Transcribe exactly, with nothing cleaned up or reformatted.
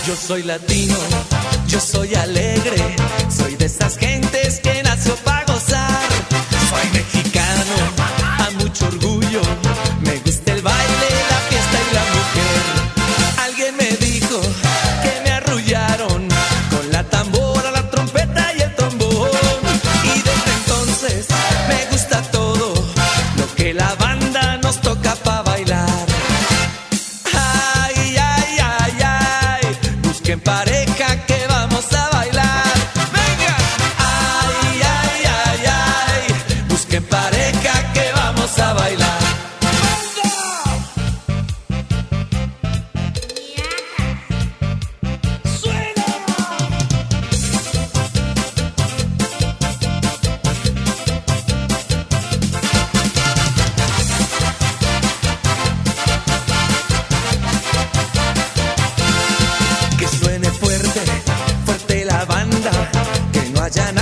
Yo soy latino, yo soy alegre, soy de esas gentes que nació para gozar. Soy mexicano, a mucho orgullo, me gusta el baile, la fiesta y la mujer. Alguien me dijo que me arrullaron con la tambora, la trompeta y el trombón. Y desde entonces me gusta todo lo que la banda nos toca para bailar. Ay, ay, ay, ay, busquen pareja que vamos a bailar. Venga. Ay, ay, ay, ay, busquen pareja que vamos a bailar. Que suene fuerte, fuerte la banda, que no haya